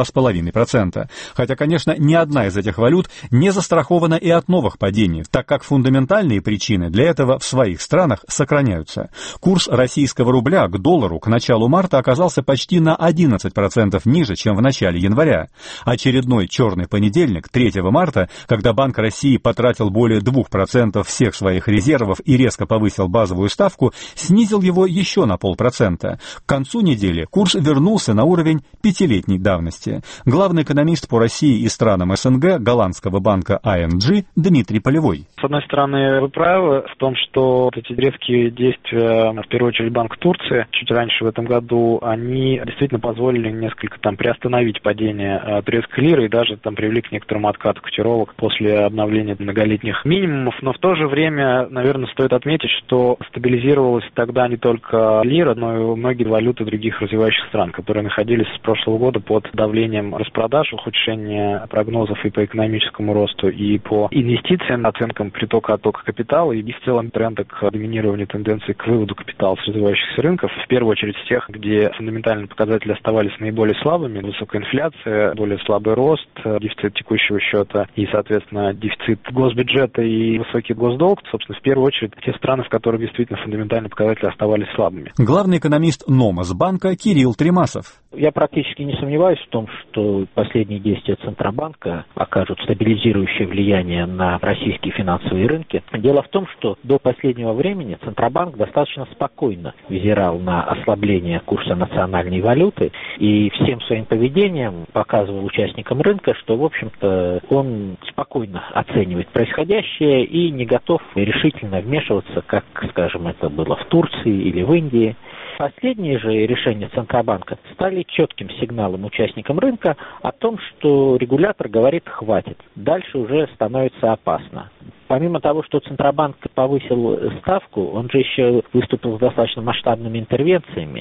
2-2,5%. Хотя, конечно, ни одна из этих валют не застрахована и от новых падений, так как фундаментальные причины для этого в своих странах сохраняются. Курс российского рубля к доллару к началу марта оказался почти на 11% ниже, чем в начале января. Очередной черный понедельник, 3 марта, когда Банк России потратил более 2% всех своих резервов и резко повысил базовую ставку, снизил его еще на 0,5%. К концу недели курс вернулся на уровень 5-летней давности. Главный экономист по России и странам СНГ голландского банка ING Дмитрий Полевой. С одной стороны, вы правы в том, что эти резкие действия, в первую очередь Банк Турции, чуть раньше в этом году, они действительно позволили несколько приостановить падение турецкой лиры и даже привели к некоторому откату котировок после обновления многолетних минимумов. Но в то же время, наверное, стоит отметить, что стабилизировалась тогда не только лира, но и многие валюты других развивающих стран, которые находились с прошлого года под давлением распродаж, ухудшения прогнозов и по экономическому росту, и по инвестициям, оценкам притока-оттока капитала, и в целом тренда к доминированию тенденций к выводу капитала с развивающихся рынков, в первую очередь с тех, где фундаментальные показатели оставались наиболее слабыми, высокая инфляция, более слабый рост, дефицит текущего счета и, соответственно, дефицит госбюджета и высокий госдолг, собственно, в первую очередь те страны, в которых действительно фундаментальные показатели оставались слабыми. Главный экономист Номасбанка Кирилл Тремасов. Я практически не сомневаюсь в том, что последние действия Центробанка окажут стабилизирующее влияние на российские финансовые рынки. Дело в том, что до последнего времени Центробанк достаточно спокойно взирал на ослабление курса национальной валюты и всем своим поведением показывал участникам рынка, что, в общем-то, он спокойно оценивает происходящее и не готов решительно вмешиваться, как, скажем, это было в Турции или в Индии. Последние же решения Центробанка стали четким сигналом участникам рынка о том, что регулятор говорит «хватит». Дальше уже становится опасно. Помимо того, что Центробанк повысил ставку, он же еще выступил с достаточно масштабными интервенциями.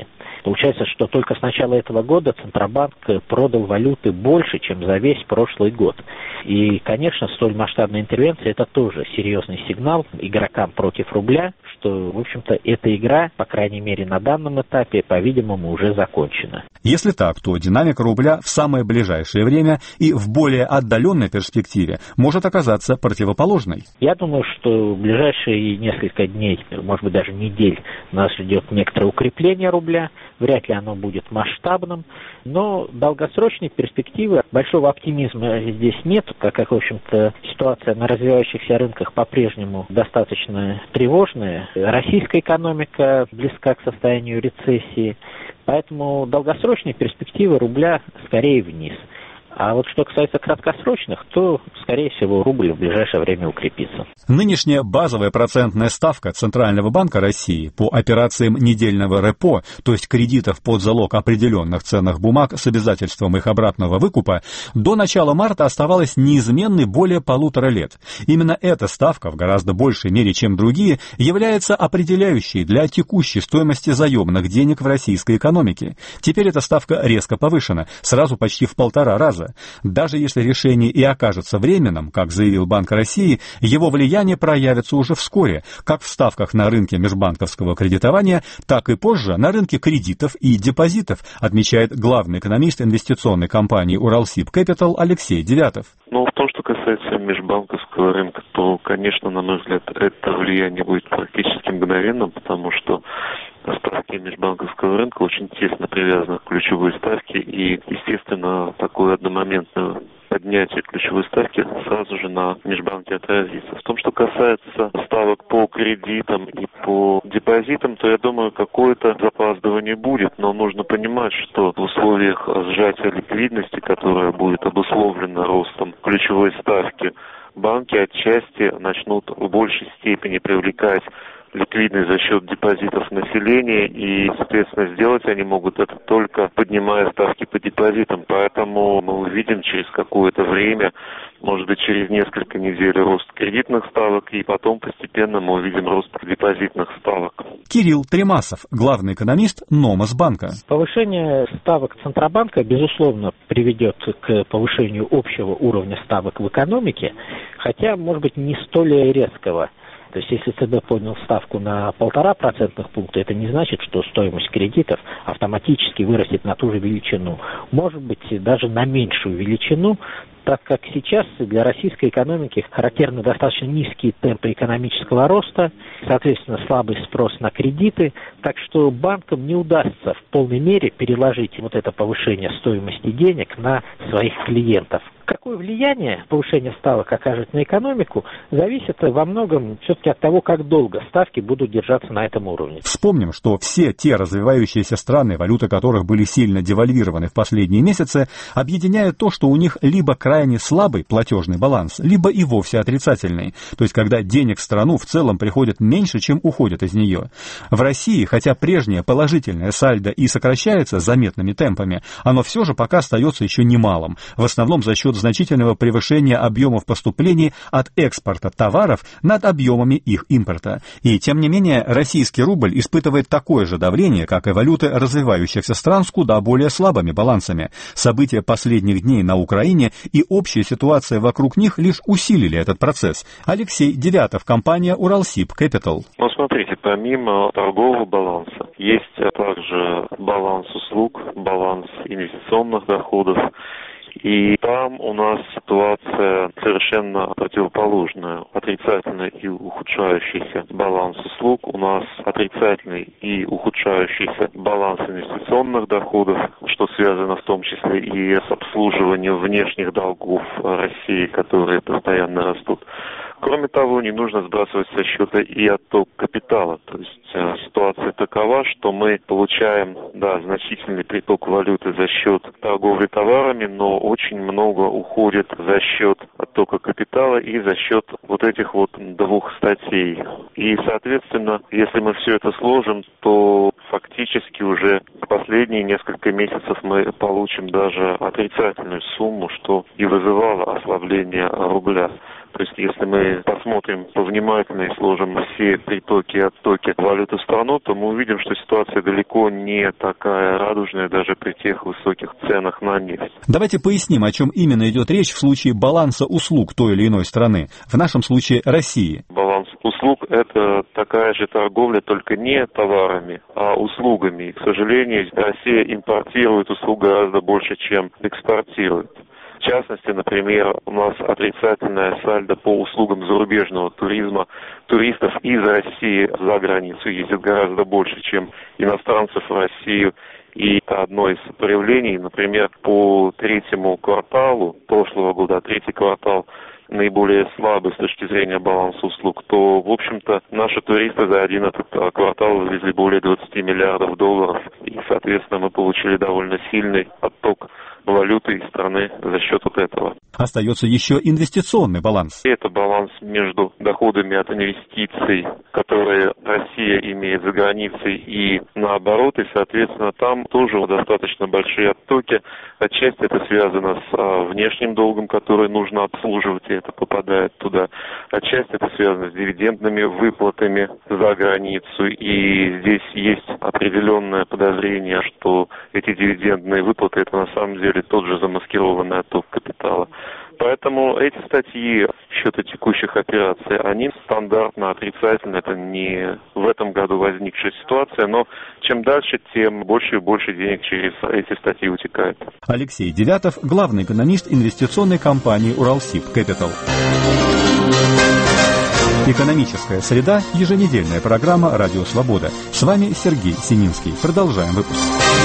Получается, что только с начала этого года Центробанк продал валюты больше, чем за весь прошлый год. И, конечно, столь масштабная интервенция – это тоже серьезный сигнал игрокам против рубля, что, в общем-то, эта игра, по крайней мере, на данном этапе, по-видимому, уже закончена. Если так, то динамика рубля в самое ближайшее время и в более отдаленной перспективе может оказаться противоположной. Я думаю, что в ближайшие несколько дней, может быть, даже недель, нас ждет некоторое укрепление рубля. Вряд ли оно будет масштабным, но долгосрочной перспективы большого оптимизма здесь нет, так как, в общем-то, ситуация на развивающихся рынках по-прежнему достаточно тревожная. Российская экономика близка к состоянию рецессии, поэтому долгосрочные перспективы рубля скорее вниз. А вот что касается краткосрочных, то, скорее всего, рубль в ближайшее время укрепится. Нынешняя базовая процентная ставка Центрального банка России по операциям недельного репо, то есть кредитов под залог определенных ценных бумаг с обязательством их обратного выкупа, до начала марта оставалась неизменной более 1,5 лет. Именно эта ставка, в гораздо большей мере, чем другие, является определяющей для текущей стоимости заемных денег в российской экономике. Теперь эта ставка резко повышена, сразу почти в 1,5 раза. Даже если решение и окажется временным, как заявил Банк России, его влияние проявится уже вскоре, как в ставках на рынке межбанковского кредитования, так и позже на рынке кредитов и депозитов, отмечает главный экономист инвестиционной компании «Уралсиб Кэпитал» Алексей Девятов. В том, что касается межбанковского рынка, то, конечно, на мой взгляд, это влияние будет практически мгновенным, потому что ставки межбанковского рынка очень тесно привязаны к ключевой ставке, и, естественно, такое одномоментное поднятие ключевой ставки сразу же на межбанке отразится. В том, что касается ставок по кредитам и по депозитам, то, я думаю, какое-то запаздывание будет, но нужно понимать, что в условиях сжатия ликвидности, которая будет обусловлена ростом ключевой ставки, банки отчасти начнут в большей степени привлекать ликвидность за счет депозитов населения, и, соответственно, сделать они могут это только поднимая ставки по депозитам. Поэтому мы увидим через какое-то время, может быть, через несколько недель рост кредитных ставок, и потом постепенно мы увидим рост депозитных ставок. Кирилл Тремасов, главный экономист Номасбанка. Повышение ставок Центробанка, безусловно, приведет к повышению общего уровня ставок в экономике, хотя, может быть, не столь резкого. То есть, если ЦБ поднял ставку на 1,5% пункта, это не значит, что стоимость кредитов автоматически вырастет на ту же величину. Может быть, даже на меньшую величину, так как сейчас для российской экономики характерны достаточно низкие темпы экономического роста, соответственно, слабый спрос на кредиты, так что банкам не удастся в полной мере переложить вот это повышение стоимости денег на своих клиентов. Какое влияние повышение ставок окажет на экономику, зависит во многом все-таки от того, как долго ставки будут держаться на этом уровне. Вспомним, что все те развивающиеся страны, валюты которых были сильно девальвированы в последние месяцы, объединяют то, что у них либо крайне слабый платежный баланс, либо и вовсе отрицательный, то есть когда денег в страну в целом приходит меньше, чем уходит из нее. В России, хотя прежнее положительное сальдо и сокращается заметными темпами, оно все же пока остается еще немалым, в основном за счет значительного превышения объемов поступлений от экспорта товаров над объемами их импорта. И тем не менее, российский рубль испытывает такое же давление, как и валюты развивающихся стран с куда более слабыми балансами. События последних дней на Украине и общая ситуация вокруг них лишь усилили этот процесс. Алексей Девятов, компания «Уралсиб Кэпитал». Смотрите, помимо торгового баланса, есть также баланс услуг, баланс инвестиционных доходов. И там у нас ситуация совершенно противоположная. Отрицательный и ухудшающийся баланс услуг. У нас отрицательный и ухудшающийся баланс инвестиционных доходов, что связано в том числе и с обслуживанием внешних долгов России, которые постоянно растут. Кроме того, не нужно сбрасывать со счета и отток капитала. То есть ситуация такова, что мы получаем, значительный приток валюты за счет торговли товарами, но очень много уходит за счет оттока капитала и за счет вот этих вот двух статей. И, соответственно, если мы все это сложим, то фактически уже в последние несколько месяцев мы получим даже отрицательную сумму, что и вызывало ослабление рубля. То есть, если мы посмотрим повнимательнее и сложим все притоки и оттоки валюты в страну, то мы увидим, что ситуация далеко не такая радужная даже при тех высоких ценах на нефть. Давайте поясним, о чем именно идет речь в случае баланса услуг той или иной страны, в нашем случае России. Баланс услуг – это такая же торговля, только не товарами, а услугами. И, к сожалению, Россия импортирует услуг гораздо больше, чем экспортирует. В частности, например, у нас отрицательная сальдо по услугам зарубежного туризма. Туристов из России за границу ездит гораздо больше, чем иностранцев в Россию. И это одно из проявлений, например, по третьему кварталу прошлого года, третий квартал наиболее слабый с точки зрения баланса услуг, то, в общем-то, наши туристы за один этот квартал вывезли более 20 миллиардов долларов. И, соответственно, мы получили довольно сильный отток валюты из страны за счет вот этого. Остается еще инвестиционный баланс. Это баланс между доходами от инвестиций, которые Россия имеет за границей, и наоборот, и, соответственно, там тоже достаточно большие оттоки. Отчасти это связано с внешним долгом, который нужно обслуживать, и это попадает туда. Отчасти это связано с дивидендными выплатами за границу, и здесь есть определенное подозрение, что эти дивидендные выплаты – это на самом деле тот же замаскированный отток капитала. Поэтому эти статьи счета текущих операций, они стандартно отрицательны. Это не в этом году возникшая ситуация, но чем дальше, тем больше и больше денег через эти статьи утекает. Алексей Девятов, главный экономист инвестиционной компании «Уралсиб Кэпитал». Экономическая среда. Еженедельная программа «Радио Свобода». С вами Сергей Сининский. Продолжаем выпуск.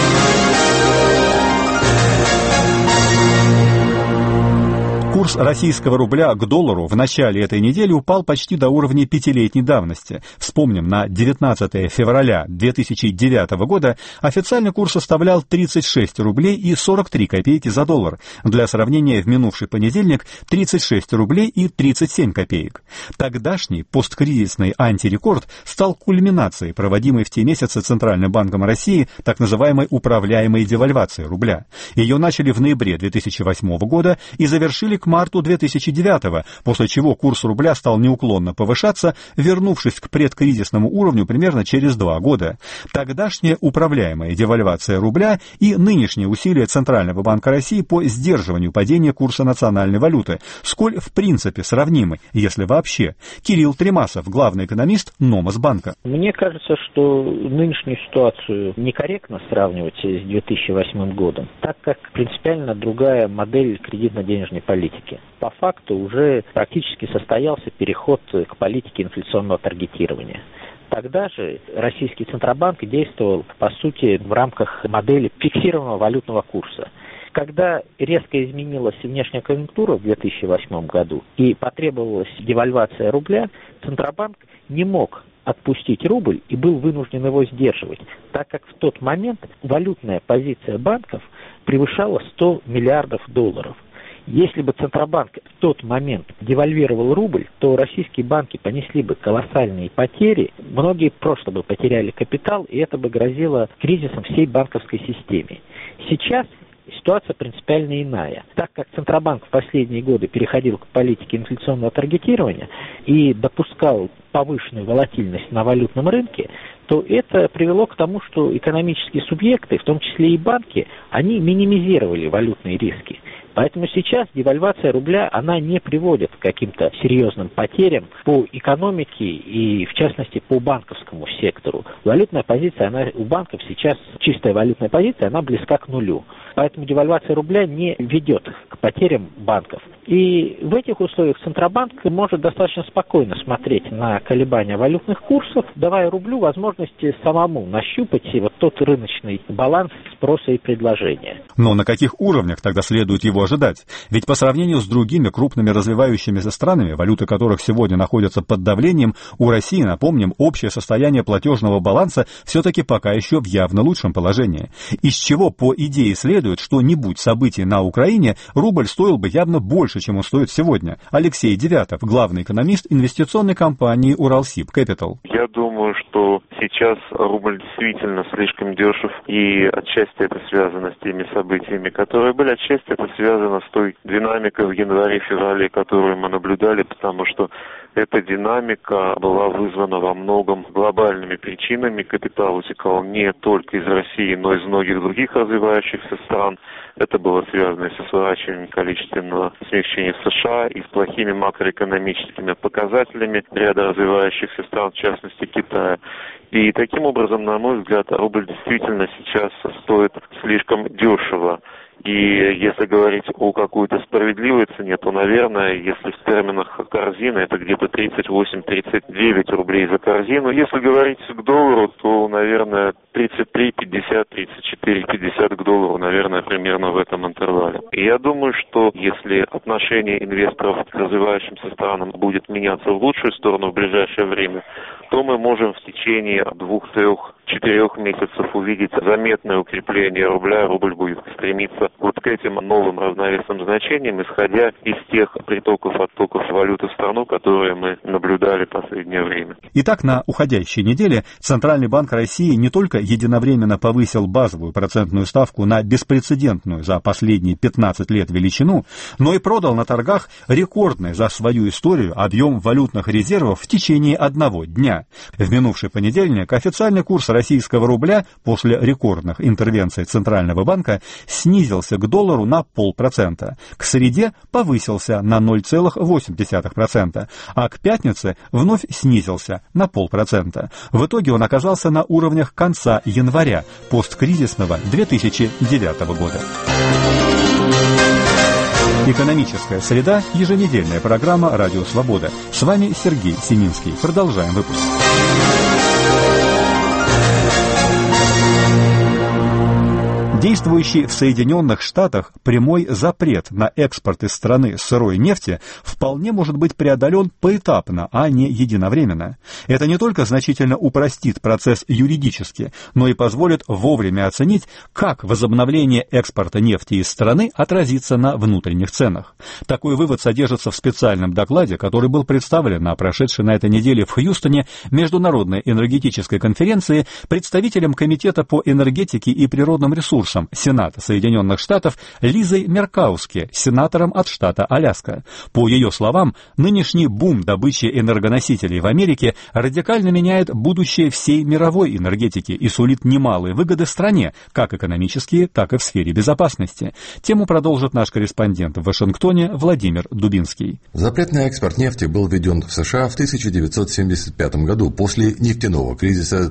Курс российского рубля к доллару в начале этой недели упал почти до уровня пятилетней давности. Вспомним, на 19 февраля 2009 года официальный курс составлял 36 рублей и 43 копейки за доллар. Для сравнения, в минувший понедельник 36 рублей и 37 копеек. Тогдашний посткризисный антирекорд стал кульминацией проводимой в те месяцы Центральным банком России так называемой управляемой девальвации рубля. Ее начали в ноябре 2008 года и завершили к марту 2009, после чего курс рубля стал неуклонно повышаться, вернувшись к предкризисному уровню примерно через 2 года. Тогдашняя управляемая девальвация рубля и нынешние усилия Центрального банка России по сдерживанию падения курса национальной валюты, сколь в принципе сравнимы, если вообще. Кирилл Тремасов, главный экономист Номасбанка. Мне кажется, что нынешнюю ситуацию некорректно сравнивать с 2008 годом, так как принципиально другая модель кредитно-денежной политики. По факту уже практически состоялся переход к политике инфляционного таргетирования. Тогда же российский Центробанк действовал, по сути, в рамках модели фиксированного валютного курса. Когда резко изменилась внешняя конъюнктура в 2008 году и потребовалась девальвация рубля, Центробанк не мог отпустить рубль и был вынужден его сдерживать, так как в тот момент валютная позиция банков превышала 100 миллиардов долларов. Если бы Центробанк в тот момент девальвировал рубль, то российские банки понесли бы колоссальные потери, многие просто бы потеряли капитал, и это бы грозило кризисом всей банковской системе. Сейчас ситуация принципиально иная. Так как Центробанк в последние годы переходил к политике инфляционного таргетирования и допускал повышенную волатильность на валютном рынке, то это привело к тому, что экономические субъекты, в том числе и банки, они минимизировали валютные риски. Поэтому сейчас девальвация рубля, она не приводит к каким-то серьезным потерям по экономике и, в частности, по банковскому сектору. Валютная позиция, она у банков сейчас, чистая валютная позиция, она близка к нулю. Поэтому девальвация рубля не ведет к потерям банков. И в этих условиях Центробанк может достаточно спокойно смотреть на колебания валютных курсов, давая рублю возможности самому нащупать вот тот рыночный баланс спроса и предложения. Но на каких уровнях тогда следует его ожидать? Ведь по сравнению с другими крупными развивающимися странами, валюты которых сегодня находятся под давлением, у России, напомним, общее состояние платежного баланса все-таки пока еще в явно лучшем положении. Из чего, по идее, следует, что не будь событий на Украине, рубль стоил бы явно больше, чем он стоит сегодня. Алексей Девятов, главный экономист инвестиционной компании «Уралсиб Кэпитал». Я я думаю, что сейчас рубль действительно слишком дешев, и отчасти это связано с теми событиями, которые были, отчасти это связано с той динамикой в январе-феврале, которую мы наблюдали, потому что эта динамика была вызвана во многом глобальными причинами. Капитал утекал не только из России, но и из многих других развивающихся стран. Это было связано и со сворачиванием количественного смягчения в США, и с плохими макроэкономическими показателями ряда развивающихся стран, в частности Китая. И таким образом, на мой взгляд, рубль действительно сейчас стоит слишком дешево. И если говорить о какой-то справедливой цене, то, наверное, если в терминах корзины, это где-то 38-39 рублей за корзину. Если говорить к доллару, то, наверное, 33, 50, 34, 50 к доллару, наверное, примерно в этом интервале. И я думаю, что если отношение инвесторов к развивающимся странам будет меняться в лучшую сторону в ближайшее время, то мы можем в течение 2, 3, 4 месяцев увидеть заметное укрепление рубля. Рубль будет стремиться вот к этим новым равновесным значениям, исходя из тех притоков-оттоков валюты в страну, которые мы наблюдали в последнее время. Итак, на уходящей неделе Центральный банк России не только единовременно повысил базовую процентную ставку на беспрецедентную за последние 15 лет величину, но и продал на торгах рекордный за свою историю объем валютных резервов в течение одного дня. В минувший понедельник официальный курс российского рубля после рекордных интервенций Центрального банка снизился к доллару на 0,5%, к среде повысился на 0,8%, а к пятнице вновь снизился на 0,5%. В итоге он оказался на уровнях конца января посткризисного 2009 года. Экономическая среда, еженедельная программа «Радио Свобода». С вами Сергей Семинский. Продолжаем выпуск. Действующий в Соединенных Штатах прямой запрет на экспорт из страны сырой нефти вполне может быть преодолен поэтапно, а не единовременно. Это не только значительно упростит процесс юридически, но и позволит вовремя оценить, как возобновление экспорта нефти из страны отразится на внутренних ценах. Такой вывод содержится в специальном докладе, который был представлен на прошедшей на этой неделе в Хьюстоне Международной энергетической конференции представителем Комитета по энергетике и природным ресурсам Сената Соединенных Штатов Лизой Меркауски, сенатором от штата Аляска. По ее словам, нынешний бум добычи энергоносителей в Америке радикально меняет будущее всей мировой энергетики и сулит немалые выгоды стране, как экономические, так и в сфере безопасности. Тему продолжит наш корреспондент в Вашингтоне Владимир Дубинский. Запрет на экспорт нефти был введен в США в 1975 году, после нефтяного кризиса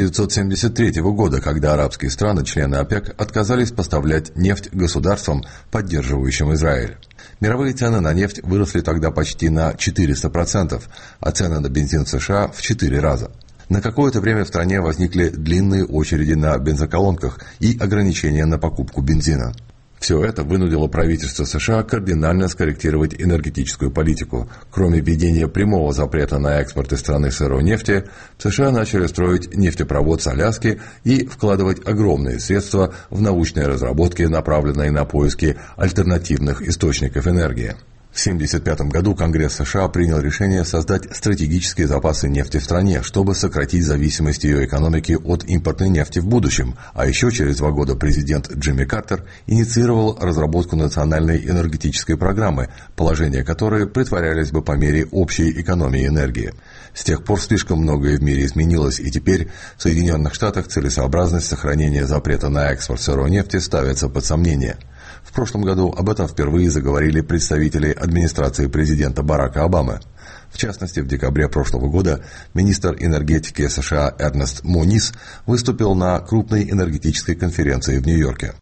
1973 года, когда арабские страны, члены ОПЕК, отказались поставлять нефть государствам, поддерживающим Израиль. Мировые цены на нефть выросли тогда почти на 400%, а цены на бензин в США в 4 раза. На какое-то время в стране возникли длинные очереди на бензоколонках и ограничения на покупку бензина. Все это вынудило правительство США кардинально скорректировать энергетическую политику. Кроме введения прямого запрета на экспорт из страны сырой нефти, в США начали строить нефтепровод с Аляски и вкладывать огромные средства в научные разработки, направленные на поиски альтернативных источников энергии. В 1975 году Конгресс США принял решение создать стратегические запасы нефти в стране, чтобы сократить зависимость ее экономики от импортной нефти в будущем. А еще через 2 года президент Джимми Картер инициировал разработку национальной энергетической программы, положения которой претворялись бы по мере общей экономии энергии. С тех пор слишком многое в мире изменилось, и теперь в Соединенных Штатах целесообразность сохранения запрета на экспорт сырой нефти ставится под сомнение. В прошлом году об этом впервые заговорили представители администрации президента Барака Обамы. В частности, в декабре прошлого года министр энергетики США Эрнест Монис выступил на крупной энергетической конференции в Нью-Йорке.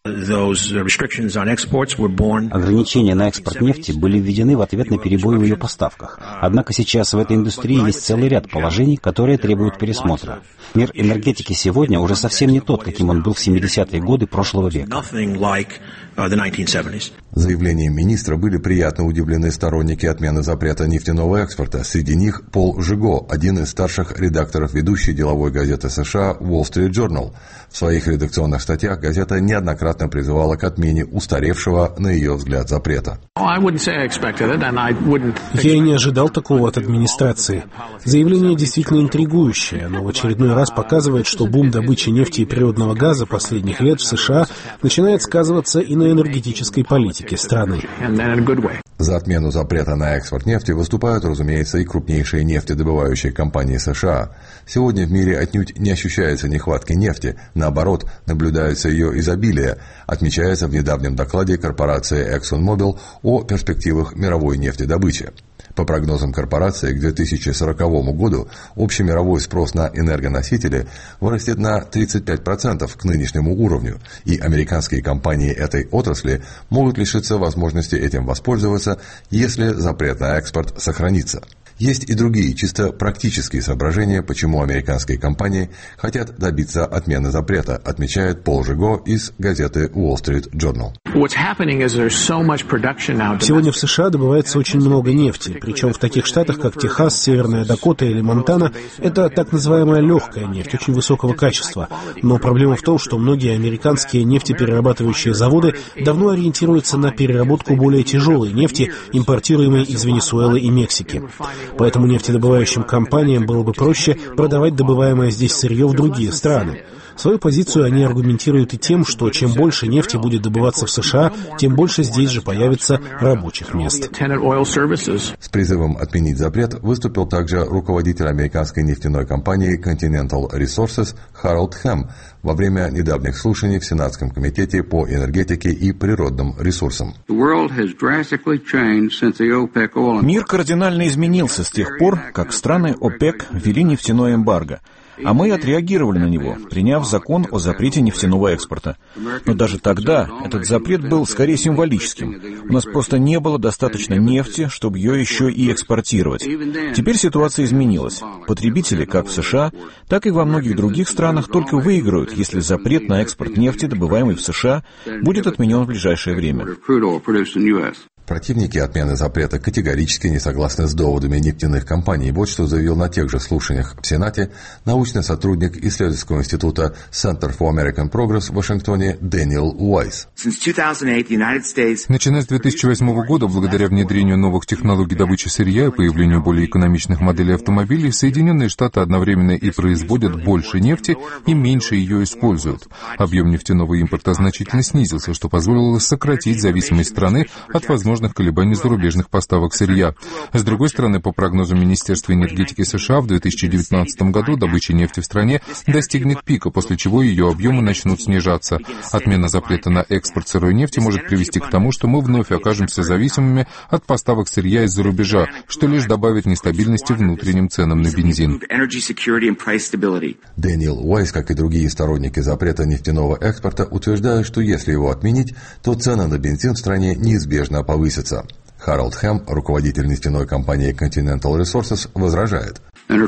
Ограничения на экспорт нефти были введены в ответ на перебои в ее поставках. Однако сейчас в этой индустрии есть целый ряд положений, которые требуют пересмотра. Мир энергетики сегодня уже совсем не тот, каким он был в 70-е годы прошлого века. Заявлением министра были приятно удивлены сторонники отмены запрета нефтяного экспорта. запрета. Среди них Пол Жиго, один из старших редакторов ведущей деловой газеты США Wall Street Journal. В своих редакционных статьях газета неоднократно призывала к отмене устаревшего, на ее взгляд, запрета. Я и не ожидал такого от администрации. Заявление действительно интригующее, но в очередной раз показывает, что бум добычи нефти и природного газа последних лет в США начинает сказываться и на энергетической политике страны. За отмену запрета на экспорт нефти выступают, разумеется, и крупнейшие нефтедобывающие компании США. Сегодня в мире отнюдь не ощущается нехватки нефти, наоборот, наблюдается ее изобилие, отмечается в недавнем докладе корпорации ExxonMobil о перспективах мировой нефтедобычи. По прогнозам корпорации, к 2040 году общий мировой спрос на энергоносители вырастет на 35% к нынешнему уровню, и американские компании этой отрасли могут лишиться возможности этим воспользоваться, если запрет на экспорт сохранится. Есть и другие чисто практические соображения, почему американские компании хотят добиться отмены запрета, отмечает Пол Жиго из газеты Wall Street Journal. Сегодня в США добывается очень много нефти, причем в таких штатах, как Техас, Северная Дакота или Монтана, это так называемая легкая нефть, очень высокого качества. Но проблема в том, что многие американские нефтеперерабатывающие заводы давно ориентируются на переработку более тяжелой нефти, импортируемой из Венесуэлы и Мексики. Поэтому нефтедобывающим компаниям было бы проще продавать добываемое здесь сырье в другие страны. Свою позицию они аргументируют и тем, что чем больше нефти будет добываться в США, тем больше здесь же появится рабочих мест. С призывом отменить запрет выступил также руководитель американской нефтяной компании Continental Resources Харолд Хэм во время недавних слушаний в Сенатском комитете по энергетике и природным ресурсам. Мир кардинально изменился с тех пор, как страны ОПЕК ввели нефтяное эмбарго, а мы отреагировали на него, приняв закон о запрете нефтяного экспорта. Но даже тогда этот запрет был скорее символическим. У нас просто не было достаточно нефти, чтобы ее еще и экспортировать. Теперь ситуация изменилась. Потребители, как в США, так и во многих других странах, только выиграют, если запрет на экспорт нефти, добываемой в США, будет отменен в ближайшее время. Противники отмены запрета категорически не согласны с доводами нефтяных компаний. Вот что заявил на тех же слушаниях в Сенате научный сотрудник исследовательского института Center for American Progress в Вашингтоне Дэниел Уайс. Начиная с 2008 года, благодаря внедрению новых технологий добычи сырья и появлению более экономичных моделей автомобилей, Соединенные Штаты одновременно и производят больше нефти и меньше ее используют. Объем нефтяного импорта значительно снизился, что позволило сократить зависимость страны от возможных колебаний зарубежных поставок сырья. С другой стороны, по прогнозам Министерства энергетики США, в 2019 году добыча нефти в стране достигнет пика, после чего ее объемы начнут снижаться. Отмена запрета на экспорт сырой нефти может привести к тому, что мы вновь окажемся зависимыми от поставок сырья из-за рубежа, что лишь добавит нестабильности внутренним ценам на бензин. Дэниел Уайс, как и другие сторонники запрета нефтяного экспорта, утверждают, что если его отменить, то цены на бензин в стране неизбежно повысятся. Харолд Хэм, руководитель нефтяной компании Continental Resources, возражает.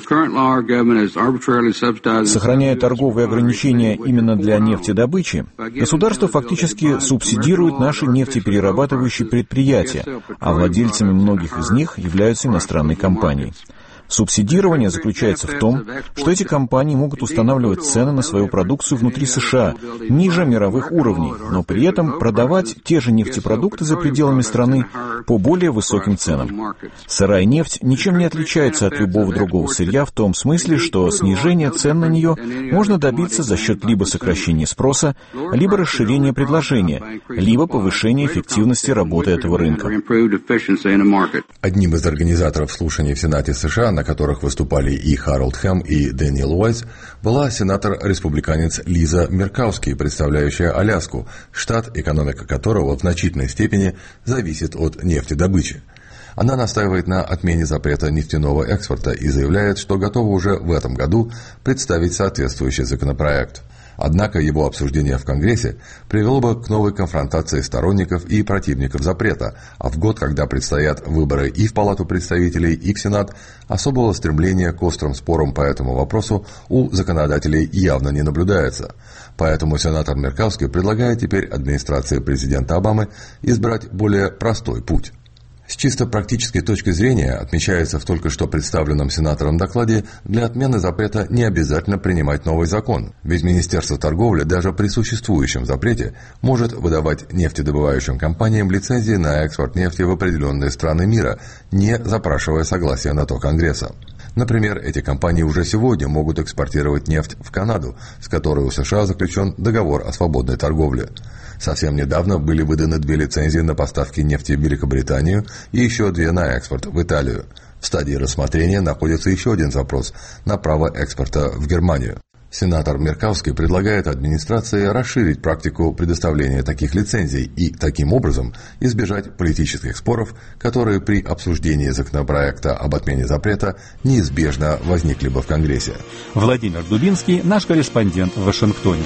Сохраняя торговые ограничения именно для нефтедобычи, государство фактически субсидирует наши нефтеперерабатывающие предприятия, а владельцами многих из них являются иностранные компании. Субсидирование заключается в том, что эти компании могут устанавливать цены на свою продукцию внутри США ниже мировых уровней, но при этом продавать те же нефтепродукты за пределами страны по более высоким ценам. Сырая нефть ничем не отличается от любого другого сырья в том смысле, что снижение цен на нее можно добиться за счет либо сокращения спроса, либо расширения предложения, либо повышения эффективности работы этого рынка. Одним из организаторов слушаний в Сенате США, на которых выступали и Харолд Хэм, и Дэниел Уайс, была сенатор-республиканец Лиза Меркауски, представляющая Аляску, штат, экономика которого в значительной степени зависит от нефтедобычи. Она настаивает на отмене запрета нефтяного экспорта и заявляет, что готова уже в этом году представить соответствующий законопроект. Однако его обсуждение в Конгрессе привело бы к новой конфронтации сторонников и противников запрета, а в год, когда предстоят выборы и в Палату представителей, и в Сенат, особого стремления к острым спорам по этому вопросу у законодателей явно не наблюдается. Поэтому сенатор Меркауски предлагает теперь администрации президента Обамы избрать более простой путь. С чисто практической точки зрения, отмечается в только что представленном сенатором докладе, для отмены запрета не обязательно принимать новый закон, ведь Министерство торговли даже при существующем запрете может выдавать нефтедобывающим компаниям лицензии на экспорт нефти в определенные страны мира, не запрашивая согласия на то Конгресса. Например, эти компании уже сегодня могут экспортировать нефть в Канаду, с которой у США заключен договор о свободной торговле. Совсем недавно были выданы 2 лицензии на поставки нефти в Великобританию и еще 2 на экспорт в Италию. В стадии рассмотрения находится еще один запрос на право экспорта в Германию. Сенатор Меркавский предлагает администрации расширить практику предоставления таких лицензий и, таким образом, избежать политических споров, которые при обсуждении законопроекта об отмене запрета неизбежно возникли бы в Конгрессе. Владимир Дубинский, наш корреспондент в Вашингтоне.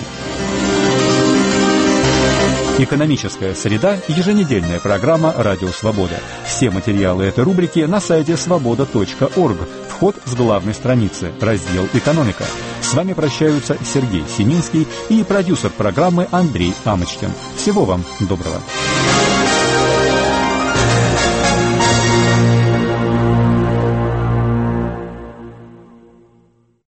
Экономическая среда – еженедельная программа «Радио Свобода». Все материалы этой рубрики на сайте свобода.орг. Вход с главной страницы, раздел «Экономика». С вами прощаются Сергей Семинский и продюсер программы Андрей Амочкин. Всего вам доброго.